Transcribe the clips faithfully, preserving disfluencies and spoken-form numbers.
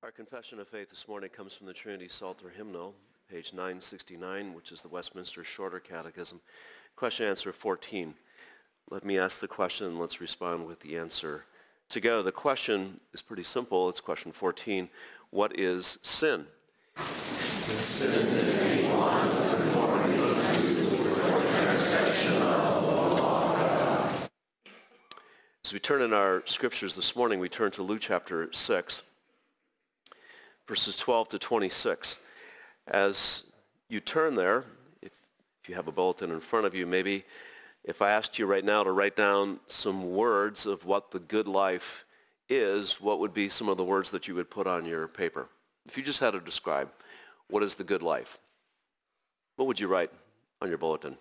Our confession of faith this morning comes from the Trinity Psalter Hymnal, page nine sixty-nine, which is the Westminster Shorter Catechism. Question answer fourteen. Let me ask the question and let's respond with the answer together. The question is pretty simple. It's question fourteen. What is sin? Sin is any want of conformity or transaction of the law of God. As we turn in our scriptures this morning, we turn to Luke chapter six. Verses twelve to twenty-six. As you turn there, if, if you have a bulletin in front of you, maybe if I asked you right now to write down some words of what the good life is, what would be some of the words that you would put on your paper? If you just had to describe what is the good life, what would you write on your bulletin?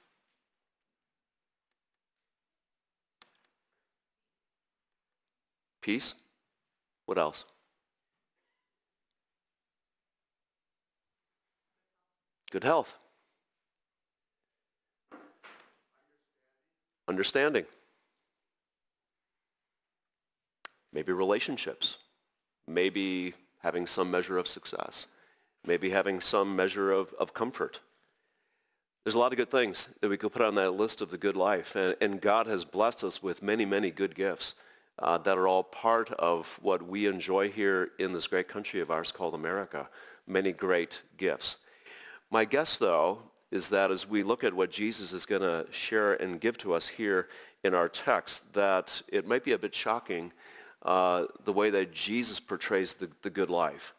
Peace? What else? Good health. Understanding. Maybe relationships. Maybe having some measure of success. Maybe having some measure of, of comfort. There's a lot of good things that we could put on that list of the good life. And, and God has blessed us with many, many good gifts uh, that are all part of what we enjoy here in this great country of ours called America. Many great gifts. My guess, though, is that as we look at what Jesus is going to share and give to us here in our text, that it might be a bit shocking uh, the way that Jesus portrays the, the good life.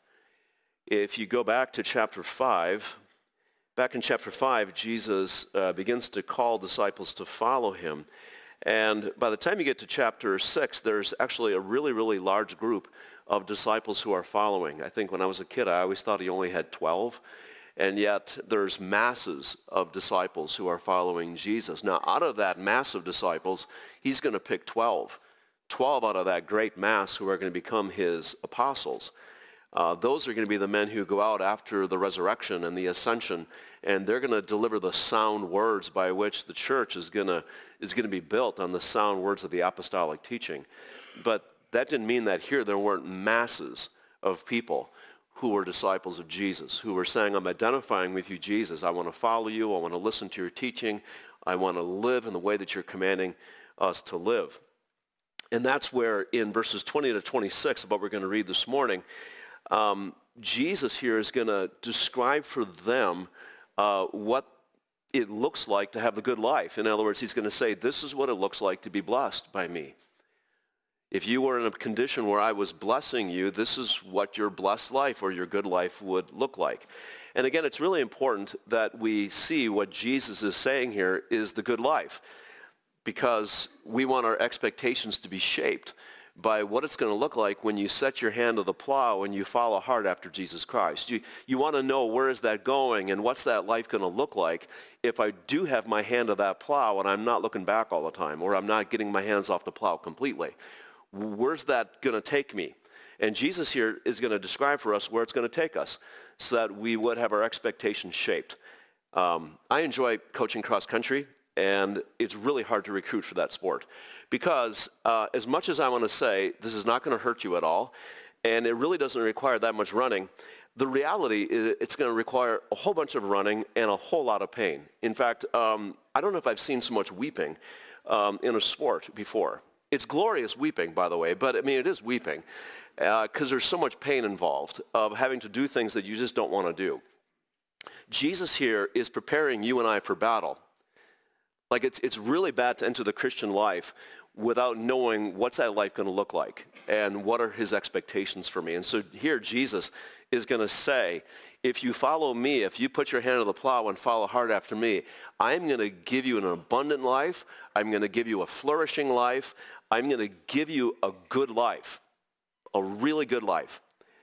If you go back to chapter five, back in chapter five, Jesus uh, begins to call disciples to follow him. And by the time you get to chapter six, there's actually a really, really large group of disciples who are following. I think when I was a kid, I always thought he only had twelve. And yet there's masses of disciples who are following Jesus. Now, out of that mass of disciples, he's going to pick twelve. twelve out of that great mass who are going to become his apostles. Uh, those are going to be the men who go out after the resurrection and the ascension, and they're going to deliver the sound words by which the church is going to is going to be built on the sound words of the apostolic teaching. But that didn't mean that here there weren't masses of people who were disciples of Jesus, who were saying, I'm identifying with you, Jesus. I want to follow you. I want to listen to your teaching. I want to live in the way that you're commanding us to live. And that's where in verses twenty to twenty-six of what we're going to read this morning, um, Jesus here is going to describe for them uh, what it looks like to have the good life. In other words, he's going to say, this is what it looks like to be blessed by me. If you were in a condition where I was blessing you, this is what your blessed life or your good life would look like. And again, it's really important that we see what Jesus is saying here is the good life, because we want our expectations to be shaped by what it's going to look like when you set your hand to the plow and you follow hard after Jesus Christ. You, you want to know, where is that going and what's that life going to look like if I do have my hand to that plow and I'm not looking back all the time, or I'm not getting my hands off the plow completely. Where's that going to take me? And Jesus here is going to describe for us where it's going to take us so that we would have our expectations shaped. Um, I enjoy coaching cross country, and it's really hard to recruit for that sport because uh, as much as I want to say this is not going to hurt you at all, and it really doesn't require that much running, the reality is it's going to require a whole bunch of running and a whole lot of pain. In fact, um, I don't know if I've seen so much weeping um, in a sport before. It's glorious weeping, by the way, but I mean, it is weeping because uh, there's so much pain involved of having to do things that you just don't want to do. Jesus here is preparing you and I for battle. Like it's it's really bad to enter the Christian life without knowing what's that life going to look like and what are his expectations for me. And so here Jesus is going to say, if you follow me, if you put your hand to the plow and follow hard after me, I'm going to give you an abundant life. I'm going to give you a flourishing life. I'm going to give you a good life, a really good life.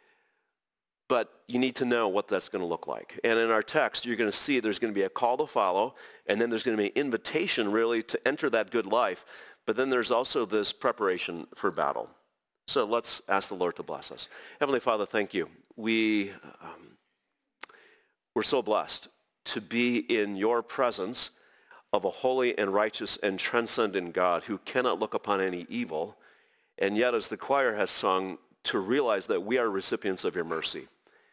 But you need to know what that's going to look like. And in our text, you're going to see there's going to be a call to follow, and then there's going to be an invitation really to enter that good life. But then there's also this preparation for battle. So let's ask the Lord to bless us. Heavenly Father, thank you. We, um, we're so blessed to be in your presence of a holy and righteous and transcendent God who cannot look upon any evil. And yet, as the choir has sung, to realize that we are recipients of your mercy.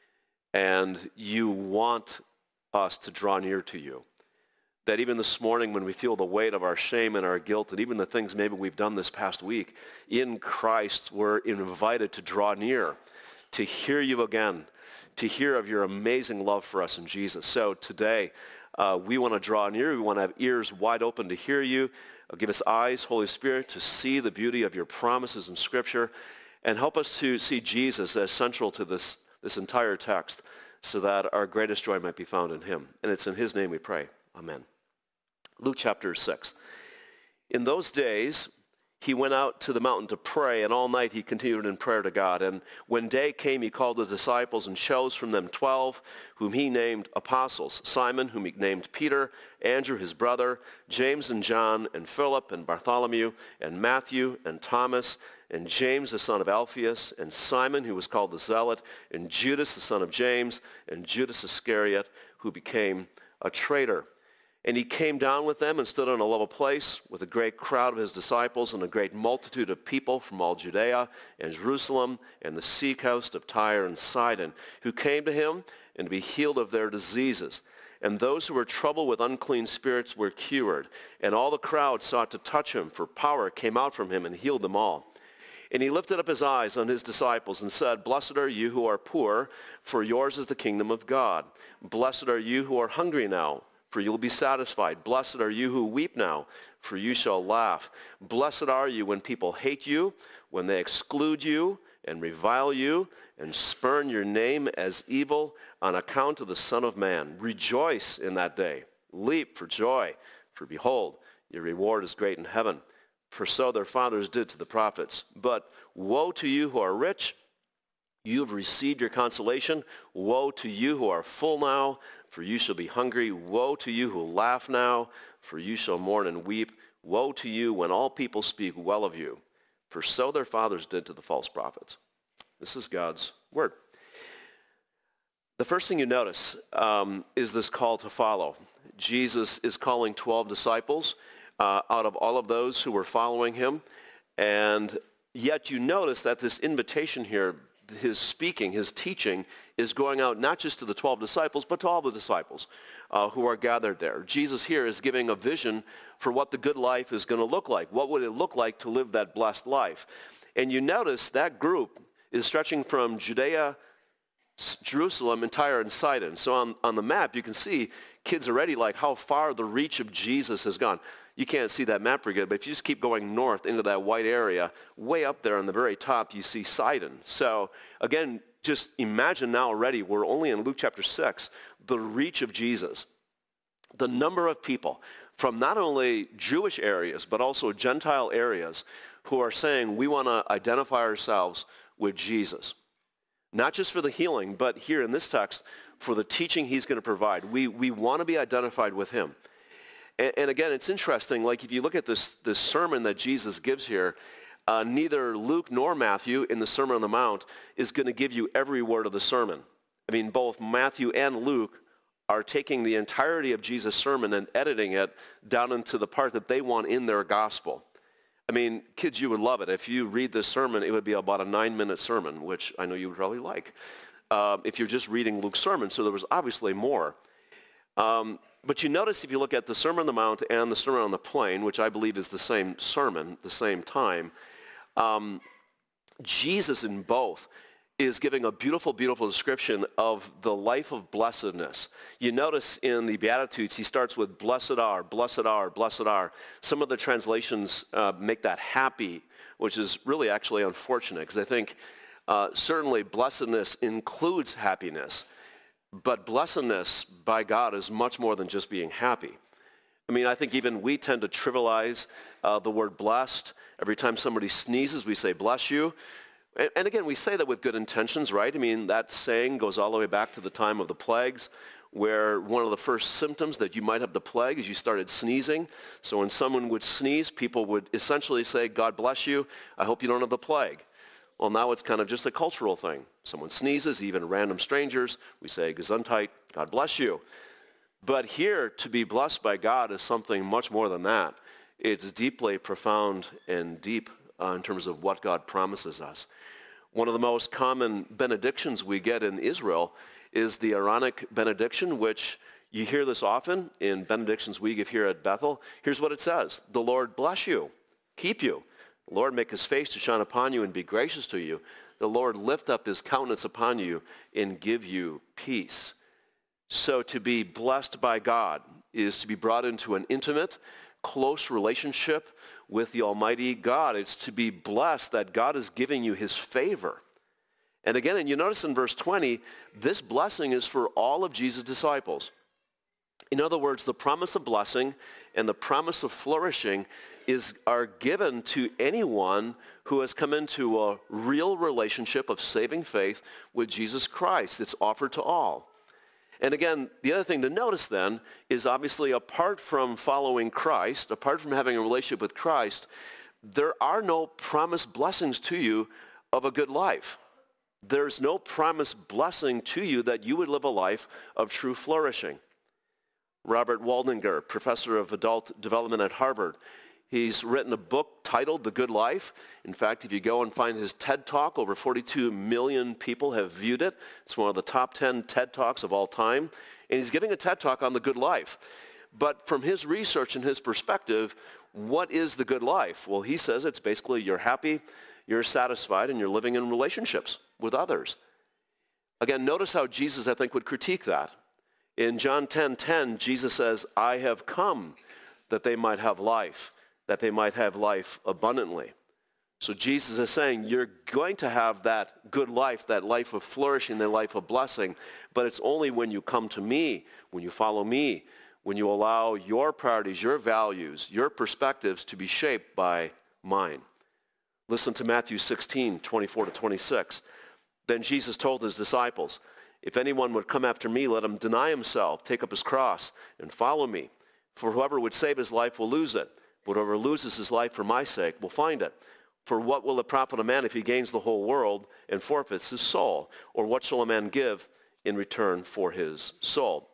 And you want us to draw near to you. That even this morning when we feel the weight of our shame and our guilt and even the things maybe we've done this past week, in Christ we're invited to draw near, to hear you again, to hear of your amazing love for us in Jesus. So today uh, we want to draw near. We want to have ears wide open to hear you. Uh, give us eyes, Holy Spirit, to see the beauty of your promises in Scripture, and help us to see Jesus as central to this this entire text, so that our greatest joy might be found in him. And it's in his name we pray. Amen. Luke chapter six. In those days, he went out to the mountain to pray, and all night he continued in prayer to God. And when day came, he called his disciples and chose from them twelve, whom he named apostles: Simon, whom he named Peter, Andrew his brother, James and John, and Philip, and Bartholomew, and Matthew, and Thomas, and James the son of Alphaeus, and Simon, who was called the Zealot, and Judas the son of James, and Judas Iscariot, who became a traitor. And he came down with them and stood on a level place with a great crowd of his disciples and a great multitude of people from all Judea and Jerusalem and the sea coast of Tyre and Sidon, who came to him and to be healed of their diseases. And those who were troubled with unclean spirits were cured. And all the crowd sought to touch him, for power came out from him and healed them all. And he lifted up his eyes on his disciples and said, "Blessed are you who are poor, for yours is the kingdom of God. Blessed are you who are hungry now, for you will be satisfied. Blessed are you who weep now, for you shall laugh. Blessed are you when people hate you, when they exclude you and revile you and spurn your name as evil on account of the Son of Man. Rejoice in that day. Leap for joy, for behold, your reward is great in heaven. For so their fathers did to the prophets. But woe to you who are rich, you have received your consolation. Woe to you who are full now, for you shall be hungry. Woe to you who laugh now, for you shall mourn and weep. Woe to you when all people speak well of you, for so their fathers did to the false prophets." This is God's word. The first thing you notice um, is this call to follow. Jesus is calling twelve disciples uh, out of all of those who were following him, and yet you notice that this invitation here, his speaking, his teaching, is going out not just to the twelve disciples, but to all the disciples uh, who are gathered there. Jesus here is giving a vision for what the good life is going to look like. What would it look like to live that blessed life? And you notice that group is stretching from Judea, Jerusalem, and Tyre and Sidon. So on, on the map, you can see kids already like how far the reach of Jesus has gone. You can't see that map very good, but if you just keep going north into that white area, way up there on the very top, you see Sidon. So again, just imagine now already, we're only in Luke chapter six, the reach of Jesus. The number of people from not only Jewish areas, but also Gentile areas who are saying, we want to identify ourselves with Jesus. Not just for the healing, but here in this text, for the teaching he's going to provide. We, we want to be identified with him. And, and again, it's interesting, like if you look at this, this sermon that Jesus gives here, uh, neither Luke nor Matthew in the Sermon on the Mount is going to give you every word of the sermon. I mean, both Matthew and Luke are taking the entirety of Jesus' sermon and editing it down into the part that they want in their gospel. I mean, kids, you would love it. If you read this sermon, it would be about a nine-minute sermon, which I know you would probably like, uh, if you're just reading Luke's sermon. So there was obviously more. Um, but you notice if you look at the Sermon on the Mount and the Sermon on the Plain, which I believe is the same sermon, the same time, um, Jesus in both is giving a beautiful, beautiful description of the life of blessedness. You notice in the Beatitudes, he starts with blessed are, blessed are, blessed are. Some of the translations uh, make that happy, which is really actually unfortunate, because I think uh, certainly blessedness includes happiness, but blessedness by God is much more than just being happy. I mean, I think even we tend to trivialize uh, the word blessed. Every time somebody sneezes, we say, bless you. And again, we say that with good intentions, right? I mean, that saying goes all the way back to the time of the plagues, where one of the first symptoms that you might have the plague is you started sneezing. So when someone would sneeze, people would essentially say, God bless you, I hope you don't have the plague. Well, now it's kind of just a cultural thing. Someone sneezes, even random strangers, we say, Gesundheit, God bless you. But here, to be blessed by God is something much more than that. It's deeply profound and deep uh, in terms of what God promises us. One of the most common benedictions we get in Israel is the Aaronic benediction, which you hear this often in benedictions we give here at Bethel. Here's what it says. The Lord bless you, keep you. The Lord make his face to shine upon you and be gracious to you. The Lord lift up his countenance upon you and give you peace. So to be blessed by God is to be brought into an intimate, close relationship with the Almighty God. It's to be blessed that God is giving you his favor. And again, and you notice in verse twenty, this blessing is for all of Jesus' disciples. In other words, the promise of blessing and the promise of flourishing is, are given to anyone who has come into a real relationship of saving faith with Jesus Christ. It's offered to all. And again, the other thing to notice then is obviously apart from following Christ, apart from having a relationship with Christ, there are no promised blessings to you of a good life. There's no promised blessing to you that you would live a life of true flourishing. Robert Waldinger, professor of adult development at Harvard, he's written a book titled The Good Life. In fact, if you go and find his TED Talk, over forty-two million people have viewed it. It's one of the top ten TED Talks of all time. And he's giving a TED Talk on the good life. But from his research and his perspective, what is the good life? Well, he says it's basically you're happy, you're satisfied, and you're living in relationships with others. Again, notice how Jesus, I think, would critique that. In John ten ten, Jesus says, I have come that they might have life, that they might have life abundantly. So Jesus is saying you're going to have that good life, that life of flourishing, that life of blessing, but it's only when you come to me, when you follow me, when you allow your priorities, your values, your perspectives to be shaped by mine. Listen to Matthew sixteen, twenty-four to twenty-six. Then Jesus told his disciples, if anyone would come after me, let him deny himself, take up his cross, and follow me. For whoever would save his life will lose it. But whoever loses his life for my sake will find it. For what will it profit a man if he gains the whole world and forfeits his soul? Or what shall a man give in return for his soul?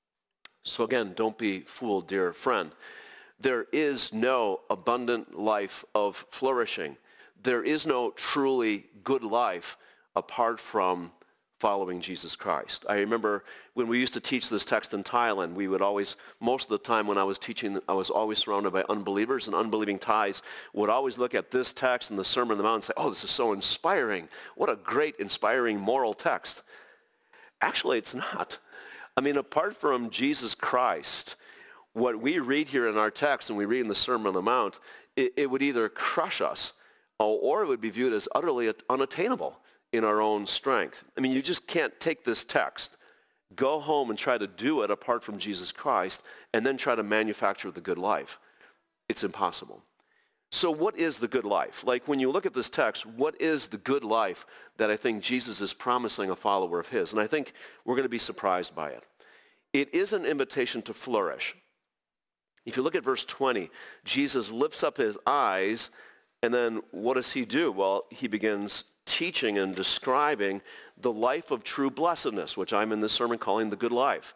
So again, don't be fooled, dear friend. There is no abundant life of flourishing. There is no truly good life apart from following Jesus Christ. I remember when we used to teach this text in Thailand, we would always, most of the time when I was teaching, I was always surrounded by unbelievers, and unbelieving Thais would always look at this text and the Sermon on the Mount and say, oh, this is so inspiring. What a great, inspiring moral text. Actually, it's not. I mean, apart from Jesus Christ, what we read here in our text and we read in the Sermon on the Mount, it, it would either crush us or it would be viewed as utterly unattainable in our own strength. I mean, you just can't take this text, go home and try to do it apart from Jesus Christ, and then try to manufacture the good life. It's impossible. So what is the good life? Like when you look at this text, what is the good life that I think Jesus is promising a follower of his? And I think we're going to be surprised by it. It is an invitation to flourish. If you look at verse twenty, Jesus lifts up his eyes, and then what does he do? Well, he begins teaching and describing the life of true blessedness, which I'm in this sermon calling the good life.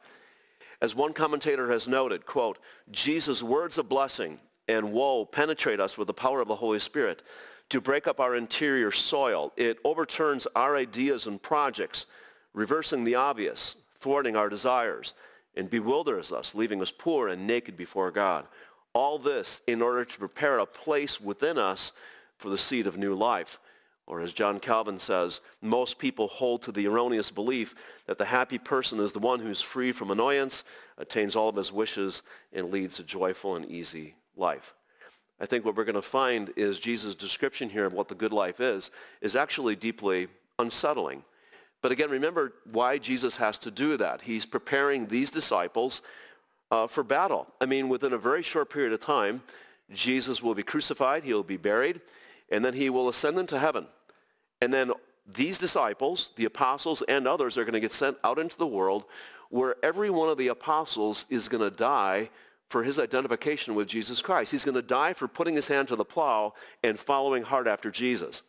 As one commentator has noted, quote, Jesus' words of blessing and woe penetrate us with the power of the Holy Spirit to break up our interior soil. It overturns our ideas and projects, reversing the obvious, thwarting our desires, and bewilders us, leaving us poor and naked before God. All this in order to prepare a place within us for the seed of new life. Or as John Calvin says, most people hold to the erroneous belief that the happy person is the one who's free from annoyance, attains all of his wishes, and leads a joyful and easy life. I think what we're going to find is Jesus' description here of what the good life is, is actually deeply unsettling. But again, remember why Jesus has to do that. He's preparing these disciples uh, for battle. I mean, within a very short period of time, Jesus will be crucified, he'll be buried, and then he will ascend into heaven. And then these disciples, the apostles and others, are going to get sent out into the world where every one of the apostles is going to die for his identification with Jesus Christ. He's going to die for putting his hand to the plow and following hard after Jesus.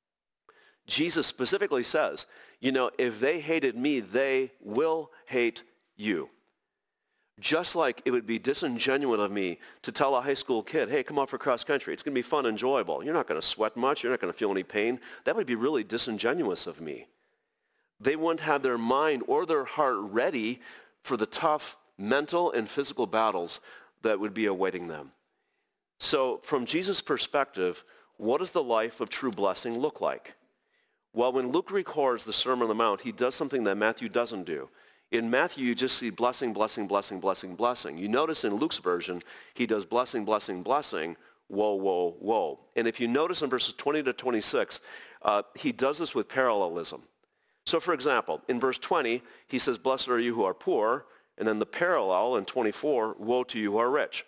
Jesus specifically says, you know, if they hated me, they will hate you. Just like it would be disingenuous of me to tell a high school kid, hey, come out for cross country. It's going to be fun and enjoyable. You're not going to sweat much. You're not going to feel any pain. That would be really disingenuous of me. They wouldn't have their mind or their heart ready for the tough mental and physical battles that would be awaiting them. So from Jesus' perspective, what does the life of true blessing look like? Well, when Luke records the Sermon on the Mount, he does something that Matthew doesn't do. In Matthew, you just see blessing, blessing, blessing, blessing, blessing. You notice in Luke's version, he does blessing, blessing, blessing, whoa, whoa, whoa. And if you notice in verses twenty to twenty-six, uh, he does this with parallelism. So for example, in verse twenty, he says, blessed are you who are poor. And then the parallel in twenty-four, woe to you who are rich.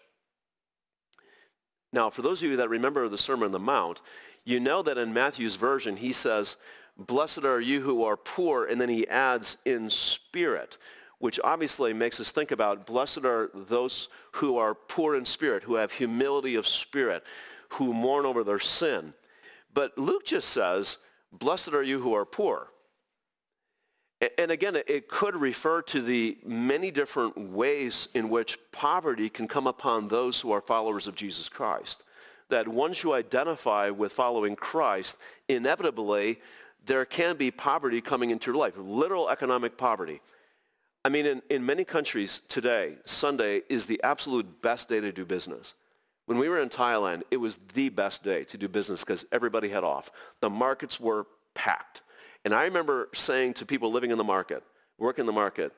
Now, for those of you that remember the Sermon on the Mount, you know that in Matthew's version, he says, blessed are you who are poor, and then he adds in spirit, which obviously makes us think about blessed are those who are poor in spirit, who have humility of spirit, who mourn over their sin. But Luke just says, blessed are you who are poor. And again, it could refer to the many different ways in which poverty can come upon those who are followers of Jesus Christ. That once you identify with following Christ, inevitably, there can be poverty coming into your life, literal economic poverty. I mean, in, in many countries today, Sunday is the absolute best day to do business. When we were in Thailand, it was the best day to do business because everybody had off. The markets were packed. And I remember saying to people living in the market, working in the market,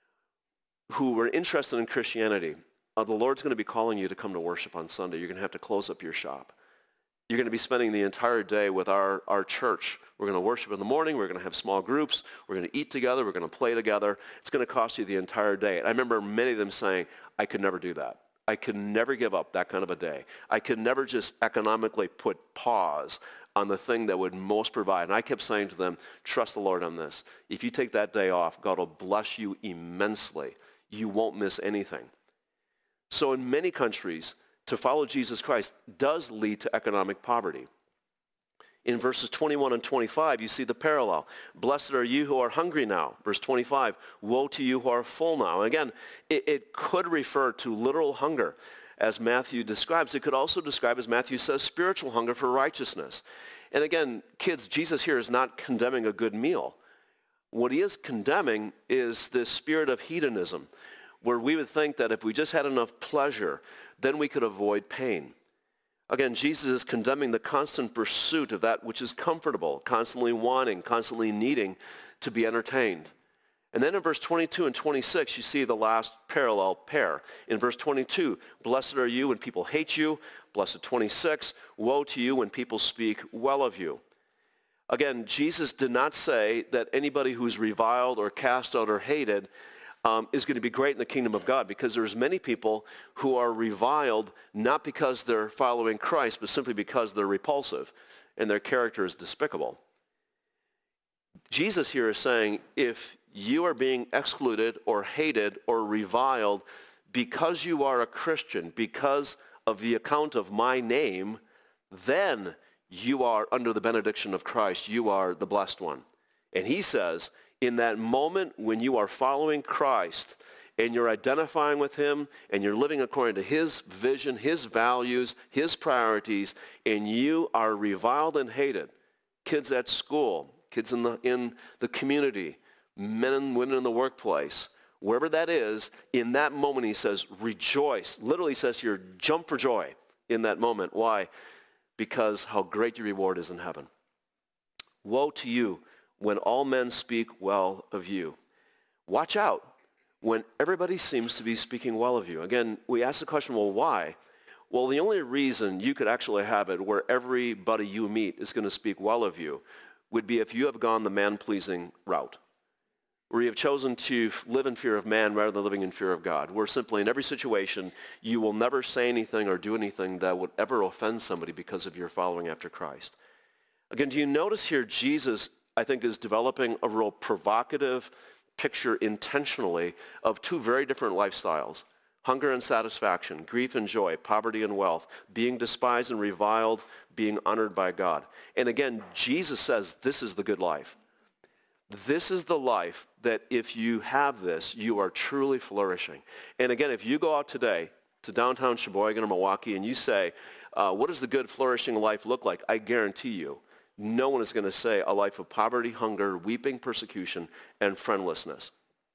who were interested in Christianity, oh, the Lord's going to be calling you to come to worship on Sunday. You're going to have to close up your shop. You're going to be spending the entire day with our, our church. We're going to worship in the morning. We're going to have small groups. We're going to eat together. We're going to play together. It's going to cost you the entire day. And I remember many of them saying, I could never do that. I could never give up that kind of a day. I could never just economically put pause on the thing that would most provide. And I kept saying to them, trust the Lord on this. If you take that day off, God will bless you immensely. You won't miss anything. So in many countries, to follow Jesus Christ does lead to economic poverty. In verses twenty-one and twenty-five, you see the parallel. Blessed are you who are hungry now. Verse twenty-five, woe to you who are full now. And again, it, it could refer to literal hunger, as Matthew describes. It could also describe, as Matthew says, spiritual hunger for righteousness. And again, kids, Jesus here is not condemning a good meal. What he is condemning is this spirit of hedonism, where we would think that if we just had enough pleasure, then we could avoid pain. Again, Jesus is condemning the constant pursuit of that which is comfortable, constantly wanting, constantly needing to be entertained. And then in verse twenty-two and twenty-six, you see the last parallel pair. In verse twenty-two, blessed are you when people hate you. Blessed twenty-six, woe to you when people speak well of you. Again, Jesus did not say that anybody who's reviled or cast out or hated um, is going to be great in the kingdom of God, because there's many people who are reviled not because they're following Christ, but simply because they're repulsive and their character is despicable. Jesus here is saying, if you are being excluded or hated or reviled because you are a Christian, because of the account of my name, then you are under the benediction of Christ. You are the blessed one. And he says, in that moment when you are following Christ and you're identifying with him and you're living according to his vision, his values, his priorities, and you are reviled and hated, kids at school, kids in the, in the community, men and women in the workplace, wherever that is, in that moment he says, rejoice. Literally says here, jump for joy in that moment. Why? Because how great your reward is in heaven. Woe to you when all men speak well of you. Watch out when everybody seems to be speaking well of you. Again, we ask the question, well, why? Well, the only reason you could actually have it where everybody you meet is going to speak well of you would be if you have gone the man-pleasing route, where you have chosen to live in fear of man rather than living in fear of God, where simply in every situation you will never say anything or do anything that would ever offend somebody because of your following after Christ. Again, do you notice here Jesus, I think, is developing a real provocative picture intentionally of two very different lifestyles: hunger and satisfaction, grief and joy, poverty and wealth, being despised and reviled, being honored by God. And again, Jesus says this is the good life. This is the life that if you have this, you are truly flourishing. And again, if you go out today to downtown Sheboygan or Milwaukee and you say, uh, what does the good flourishing life look like? I guarantee you, no one is going to say a life of poverty, hunger, weeping, persecution, and friendlessness.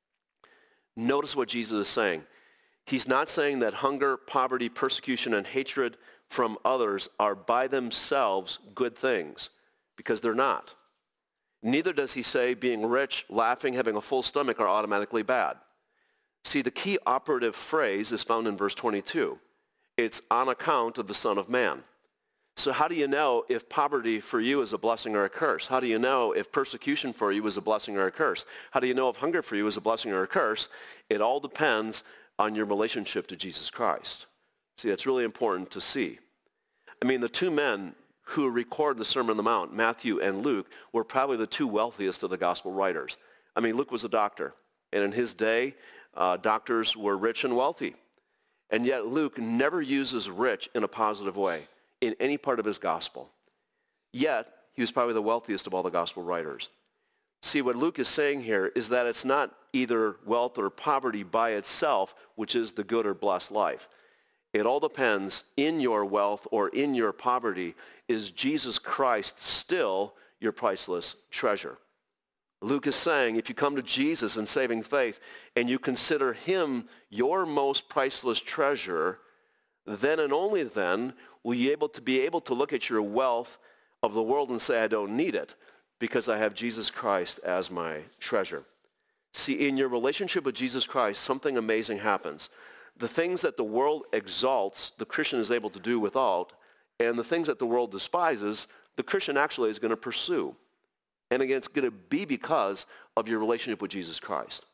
Notice what Jesus is saying. He's not saying that hunger, poverty, persecution, and hatred from others are by themselves good things, because they're not. Neither does he say being rich, laughing, having a full stomach are automatically bad. See, the key operative phrase is found in verse twenty-two. It's on account of the Son of Man. So how do you know if poverty for you is a blessing or a curse? How do you know if persecution for you is a blessing or a curse? How do you know if hunger for you is a blessing or a curse? It all depends on your relationship to Jesus Christ. See, that's really important to see. I mean, the two men who record the Sermon on the Mount, Matthew and Luke, were probably the two wealthiest of the gospel writers. I mean, Luke was a doctor, and in his day, uh, doctors were rich and wealthy. And yet Luke never uses rich in a positive way in any part of his gospel. Yet, he was probably the wealthiest of all the gospel writers. See, what Luke is saying here is that it's not either wealth or poverty by itself, which is the good or blessed life. It all depends in your wealth or in your poverty. Is Jesus Christ still your priceless treasure? Luke is saying if you come to Jesus in saving faith and you consider him your most priceless treasure, then and only then will you able to be able to look at your wealth of the world and say, I don't need it because I have Jesus Christ as my treasure. See, in your relationship with Jesus Christ, something amazing happens. The things that the world exalts, the Christian is able to do without, and the things that the world despises, the Christian actually is going to pursue. And again, it's going to be because of your relationship with Jesus Christ.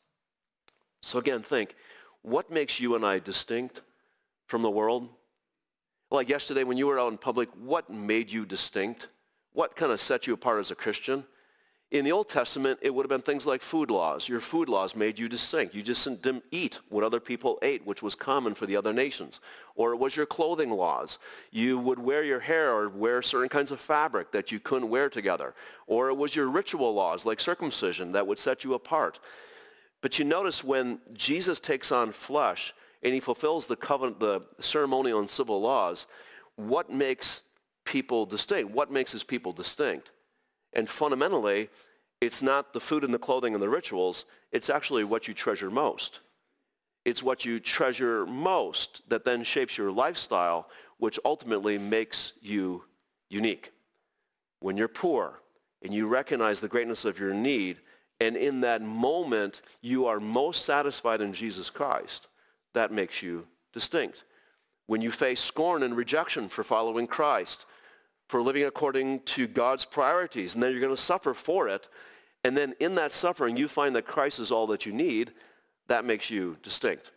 So again, think, what makes you and I distinct from the world? Like yesterday when you were out in public, what made you distinct? What kind of set you apart as a Christian? In the Old Testament, it would have been things like food laws. Your food laws made you distinct. You just didn't eat what other people ate, which was common for the other nations. Or it was your clothing laws. You would wear your hair or wear certain kinds of fabric that you couldn't wear together. Or it was your ritual laws like circumcision that would set you apart. But you notice when Jesus takes on flesh and he fulfills the covenant, the ceremonial and civil laws, what makes people distinct? What makes his people distinct? And fundamentally, it's not the food and the clothing and the rituals. It's actually what you treasure most. It's what you treasure most that then shapes your lifestyle, which ultimately makes you unique. When you're poor and you recognize the greatness of your need, and in that moment you are most satisfied in Jesus Christ, that makes you distinct. When you face scorn and rejection for following Christ, for living according to God's priorities, and then you're going to suffer for it, and then in that suffering you find that Christ is all that you need, that makes you distinct.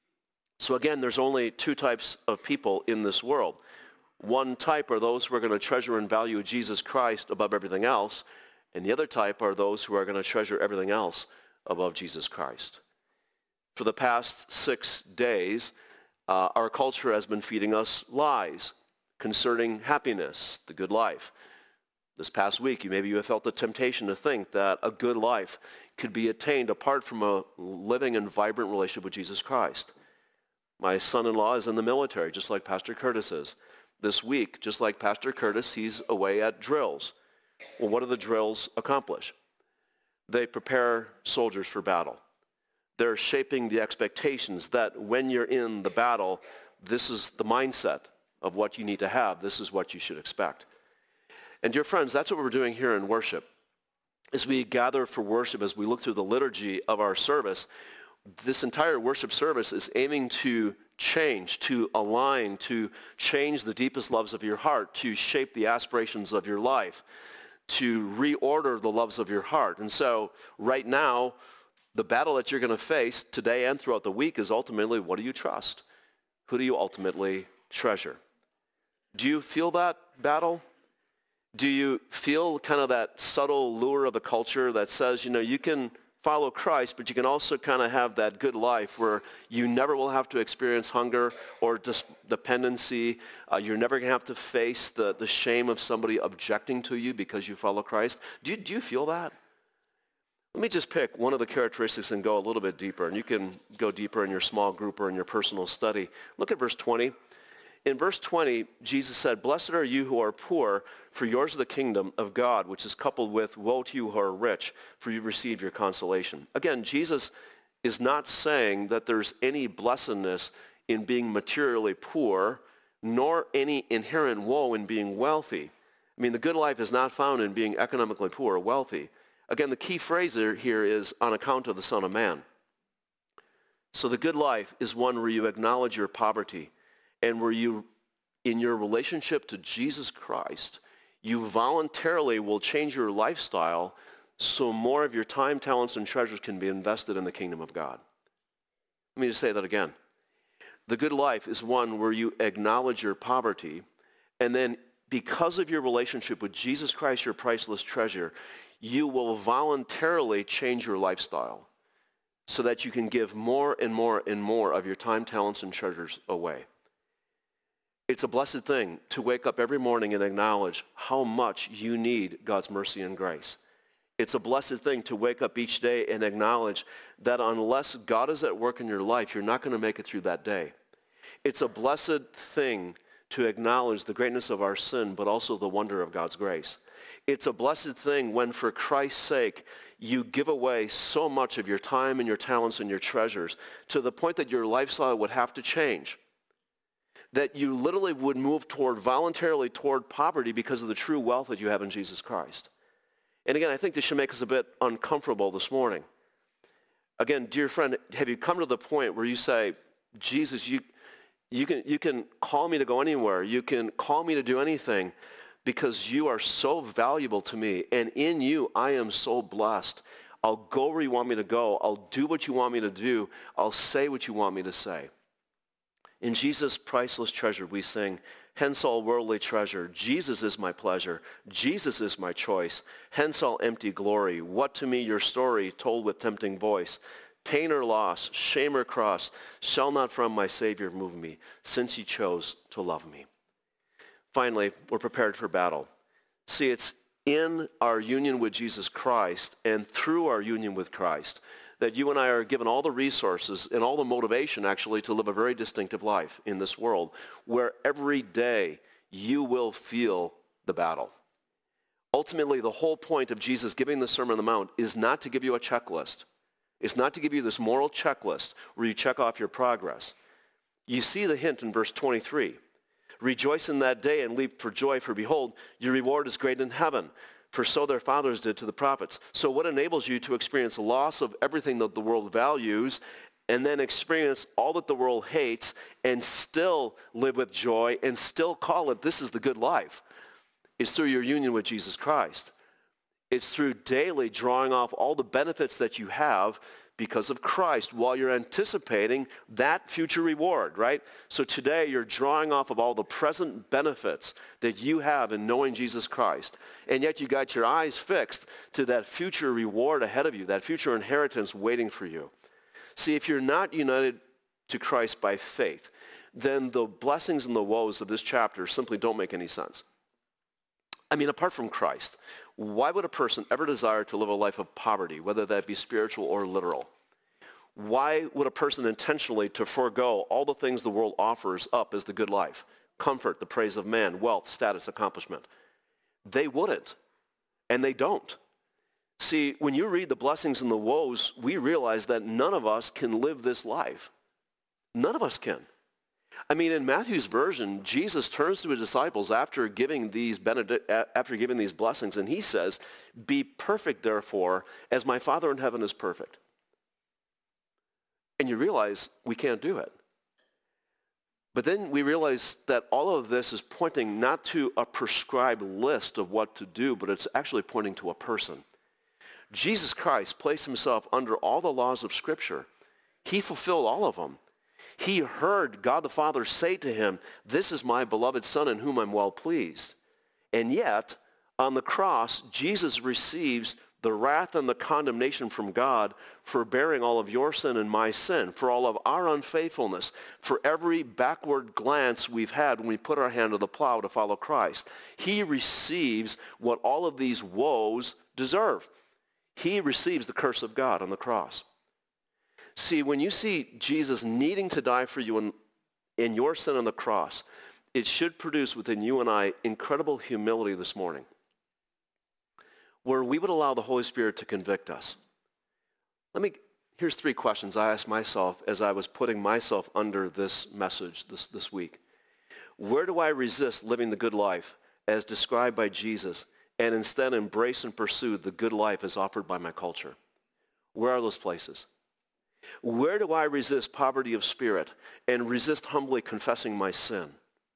So again, there's only two types of people in this world. One type are those who are going to treasure and value Jesus Christ above everything else, and the other type are those who are going to treasure everything else above Jesus Christ. For the past six days, uh, our culture has been feeding us lies concerning happiness, the good life. This past week, you maybe you have felt the temptation to think that a good life could be attained apart from a living and vibrant relationship with Jesus Christ. My son-in-law is in the military, just like Pastor Curtis is. This week, just like Pastor Curtis, he's away at drills. Well, what do the drills accomplish? They prepare soldiers for battle. They're shaping the expectations that when you're in the battle, this is the mindset of what you need to have. This is what you should expect. And dear friends, that's what we're doing here in worship. As we gather for worship, as we look through the liturgy of our service, this entire worship service is aiming to change, to align, to change the deepest loves of your heart, to shape the aspirations of your life, to reorder the loves of your heart. And so right now, the battle that you're going to face today and throughout the week is ultimately, what do you trust? Who do you ultimately treasure? Do you feel that battle? Do you feel kind of that subtle lure of the culture that says, you know, you can follow Christ, but you can also kind of have that good life where you never will have to experience hunger or dis- dependency. Uh, you're never going to have to face the, the shame of somebody objecting to you because you follow Christ. Do you, do you feel that? Let me just pick one of the characteristics and go a little bit deeper, and you can go deeper in your small group or in your personal study. Look at verse twenty. In verse twenty, Jesus said, "Blessed are you who are poor, for yours is the kingdom of God," which is coupled with, "Woe to you who are rich, for you receive your consolation." Again, Jesus is not saying that there's any blessedness in being materially poor, nor any inherent woe in being wealthy. I mean, the good life is not found in being economically poor or wealthy. Again, the key phrase here is on account of the Son of Man. So the good life is one where you acknowledge your poverty and where you, in your relationship to Jesus Christ, you voluntarily will change your lifestyle so more of your time, talents, and treasures can be invested in the kingdom of God. Let me just say that again. The good life is one where you acknowledge your poverty, and then because of your relationship with Jesus Christ, your priceless treasure, you will voluntarily change your lifestyle so that you can give more and more and more of your time, talents, and treasures away. It's a blessed thing to wake up every morning and acknowledge how much you need God's mercy and grace. It's a blessed thing to wake up each day and acknowledge that unless God is at work in your life, you're not going to make it through that day. It's a blessed thing to acknowledge the greatness of our sin, but also the wonder of God's grace. It's a blessed thing when, for Christ's sake, you give away so much of your time and your talents and your treasures to the point that your lifestyle would have to change, that you literally would move toward, voluntarily toward poverty because of the true wealth that you have in Jesus Christ. And again, I think this should make us a bit uncomfortable this morning. Again, dear friend, have you come to the point where you say, Jesus, you, you, can, you can call me to go anywhere. You can call me to do anything because you are so valuable to me. And in you, I am so blessed. I'll go where you want me to go. I'll do what you want me to do. I'll say what you want me to say. In Jesus' priceless treasure, we sing, "Hence all worldly treasure. Jesus is my pleasure. Jesus is my choice. Hence all empty glory. What to me your story told with tempting voice? Pain or loss, shame or cross, shall not from my Savior move me, since he chose to love me." Finally, we're prepared for battle. See, it's in our union with Jesus Christ and through our union with Christ that you and I are given all the resources and all the motivation, actually, to live a very distinctive life in this world where every day you will feel the battle. Ultimately, the whole point of Jesus giving the Sermon on the Mount is not to give you a checklist. It's not to give you this moral checklist where you check off your progress. You see the hint in verse twenty-three. "Rejoice in that day and leap for joy, for behold, your reward is great in heaven. For so their fathers did to the prophets." So what enables you to experience loss of everything that the world values and then experience all that the world hates and still live with joy and still call it, this is the good life, is through your union with Jesus Christ. It's through daily drawing off all the benefits that you have because of Christ while you're anticipating that future reward, right? So today you're drawing off of all the present benefits that you have in knowing Jesus Christ. And yet you got your eyes fixed to that future reward ahead of you, that future inheritance waiting for you. See, if you're not united to Christ by faith, then the blessings and the woes of this chapter simply don't make any sense. I mean, apart from Christ, why would a person ever desire to live a life of poverty, whether that be spiritual or literal? Why would a person intentionally to forego all the things the world offers up as the good life? Comfort, the praise of man, wealth, status, accomplishment. They wouldn't, and they don't. See, when you read the blessings and the woes, we realize that none of us can live this life. None of us can. I mean, in Matthew's version, Jesus turns to his disciples after giving these benedict, after giving these blessings, and he says, "Be perfect, therefore, as my Father in heaven is perfect." And you realize we can't do it. But then we realize that all of this is pointing not to a prescribed list of what to do, but it's actually pointing to a person. Jesus Christ placed himself under all the laws of Scripture. He fulfilled all of them. He heard God the Father say to him, "This is my beloved Son in whom I'm well pleased." And yet, on the cross, Jesus receives the wrath and the condemnation from God for bearing all of your sin and my sin, for all of our unfaithfulness, for every backward glance we've had when we put our hand to the plow to follow Christ. He receives what all of these woes deserve. he receives the curse of God on the cross. See, when you see Jesus needing to die for you in, in your sin on the cross, it should produce within you and I incredible humility this morning, where we would allow the Holy Spirit to convict us. Let me, here's three questions I asked myself as I was putting myself under this message this, this week. Where do I resist living the good life as described by Jesus and instead embrace and pursue the good life as offered by my culture? Where are those places? Where do I resist poverty of spirit and resist humbly confessing my sin?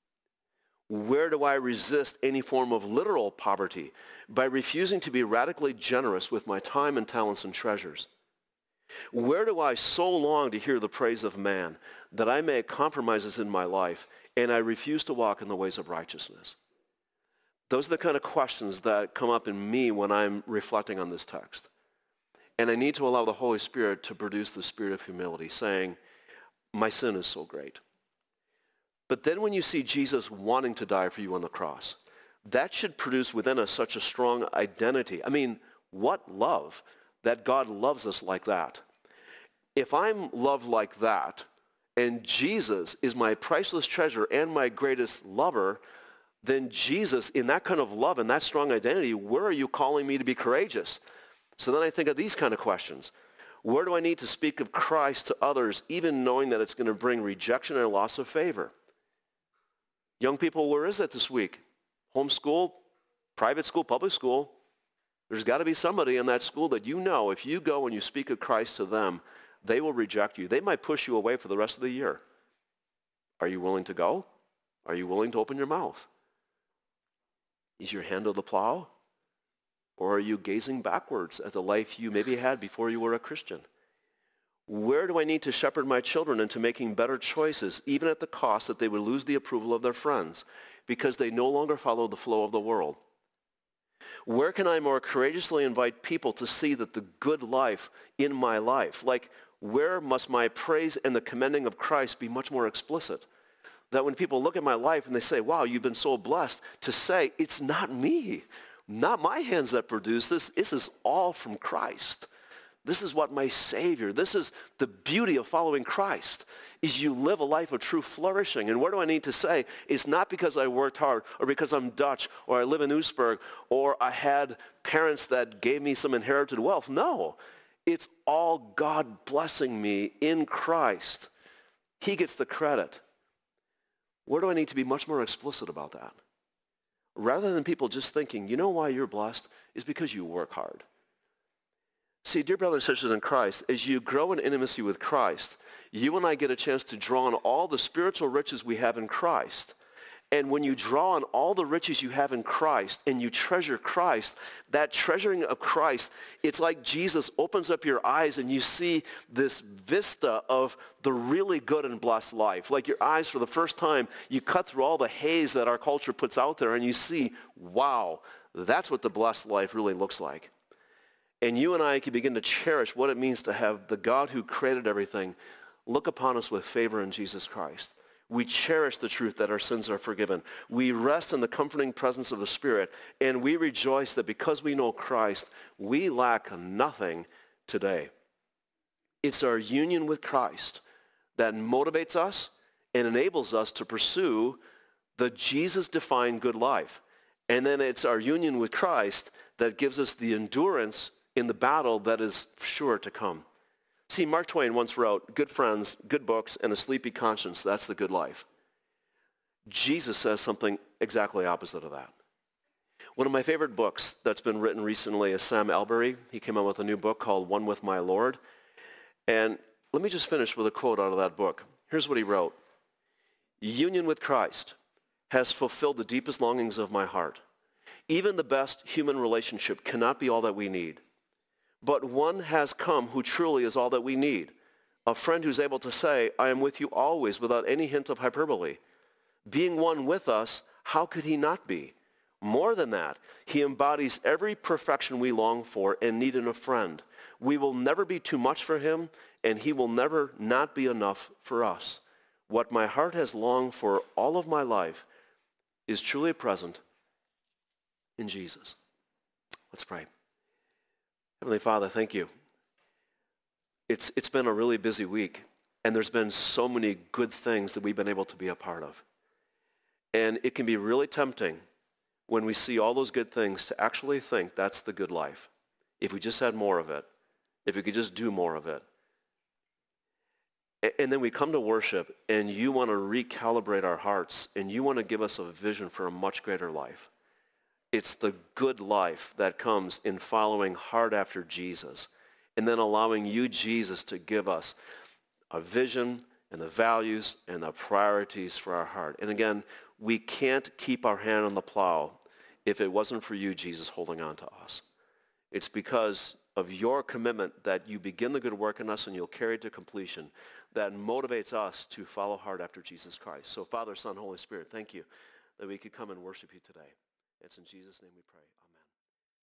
Where do I resist any form of literal poverty by refusing to be radically generous with my time and talents and treasures? Where do I so long to hear the praise of man that I make compromises in my life and I refuse to walk in the ways of righteousness? Those are the kind of questions that come up in me when I'm reflecting on this text. And I need to allow the Holy Spirit to produce the spirit of humility, saying, my sin is so great. But then when you see Jesus wanting to die for you on the cross, that should produce within us such a strong identity. I mean, what love that God loves us like that. If I'm loved like that, and Jesus is my priceless treasure and my greatest lover, then Jesus, in that kind of love and that strong identity, where are you calling me to be courageous? So then I think of these kind of questions. Where do I need to speak of Christ to others, even knowing that it's going to bring rejection and loss of favor? Young people, where is that this week? Homeschool, private school, public school? There's got to be somebody in that school that you know, if you go and you speak of Christ to them, they will reject you. They might push you away for the rest of the year. Are you willing to go? Are you willing to open your mouth? Is your hand to the plow? Or are you gazing backwards at the life you maybe had before you were a Christian? Where do I need to shepherd my children into making better choices, even at the cost that they would lose the approval of their friends, because they no longer follow the flow of the world? Where can I more courageously invite people to see that the good life in my life, like where must my praise and the commending of Christ be much more explicit? That when people look at my life and they say, wow, you've been so blessed, to say, it's not me, not my hands that produce this. This is all from Christ. This is what my Savior, this is the beauty of following Christ, is you live a life of true flourishing. And where do I need to say, it's not because I worked hard or because I'm Dutch or I live in Oostburg or I had parents that gave me some inherited wealth. No, it's all God blessing me in Christ. He gets the credit. Where do I need to be much more explicit about that? Rather than people just thinking, you know why you're blessed? Is because you work hard. See, dear brothers and sisters in Christ, as you grow in intimacy with Christ, you and I get a chance to draw on all the spiritual riches we have in Christ. And when you draw on all the riches you have in Christ and you treasure Christ, that treasuring of Christ, it's like Jesus opens up your eyes and you see this vista of the really good and blessed life. Like your eyes for the first time, you cut through all the haze that our culture puts out there and you see, wow, that's what the blessed life really looks like. And you and I can begin to cherish what it means to have the God who created everything look upon us with favor in Jesus Christ. We cherish the truth that our sins are forgiven. We rest in the comforting presence of the Spirit, and we rejoice that because we know Christ, we lack nothing today. It's our union with Christ that motivates us and enables us to pursue the Jesus-defined good life. And then it's our union with Christ that gives us the endurance in the battle that is sure to come. See, Mark Twain once wrote, good friends, good books, and a sleepy conscience, that's the good life. Jesus says something exactly opposite of that. One of my favorite books that's been written recently is Sam Allberry. He came out with a new book called One with My Lord. And let me just finish with a quote out of that book. Here's what he wrote. Union with Christ has fulfilled the deepest longings of my heart. Even the best human relationship cannot be all that we need. But one has come who truly is all that we need. A friend who's able to say, I am with you always without any hint of hyperbole. Being one with us, how could he not be? More than that, he embodies every perfection we long for and need in a friend. We will never be too much for him, and he will never not be enough for us. What my heart has longed for all of my life is truly present in Jesus. Let's pray. Heavenly Father, thank you. It's, it's been a really busy week, and there's been so many good things that we've been able to be a part of. And it can be really tempting when we see all those good things to actually think that's the good life. If we just had more of it, if we could just do more of it. And then we come to worship, and you want to recalibrate our hearts, and you want to give us a vision for a much greater life. It's the good life that comes in following hard after Jesus, and then allowing you, Jesus, to give us a vision and the values and the priorities for our heart. And again, we can't keep our hand on the plow if it wasn't for you, Jesus, holding on to us. It's because of your commitment that you begin the good work in us and you'll carry it to completion that motivates us to follow hard after Jesus Christ. So Father, Son, Holy Spirit, thank you that we could come and worship you today. It's in Jesus' name we pray.